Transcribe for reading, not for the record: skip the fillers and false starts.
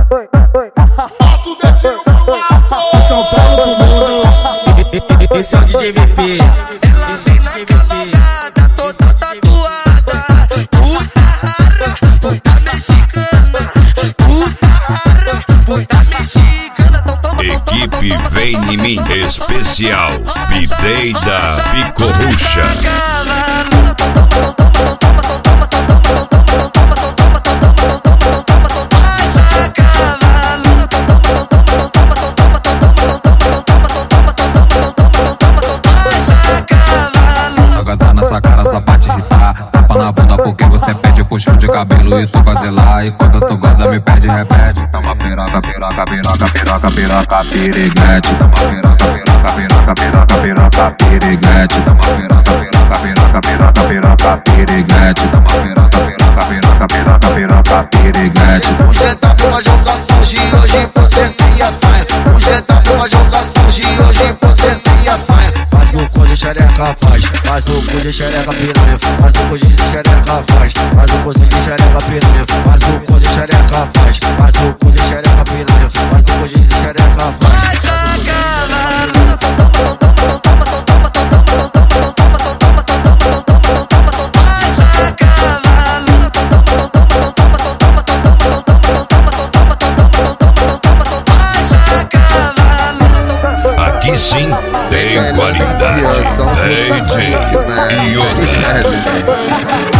São Paulo pro mundo. Esse é o DJ VP. Esse é o DJ VP. Tô só tatuada. Puta mexicana. Puta mexicana. Equipe Vem em Mim Especial Bidei da Picorrucha. Gozar nessa cara só pra te irritar. Tapa na bunda porque você pede puxão de cabelo e tu goza lá. E quando tu goza me pede, repete. Toma piroca, piroca, piroca, piroca, piroca, piriguete. Toma piroca, piroca, piroca, piroca, piroca, piriguete. Toma piroca, piroca, piroca, piroca, piroca, piriguete. Toma piroca, piroca, piroca, piroca, piroca, piriguete. Um GTA pra uma jogação de hoje você sem a saia. Um GTA pra uma jogação de hoje você sem a saia. Faz o cu de xereca, faz o cu de xereca piranha, faz o cu de xereca, faz o cu de xereca piranha, faz o cu de xereca, faz o cu de xereca piranha, faz o cu de xereca, faz Aqui sim tem qualidade. DJ Yoda.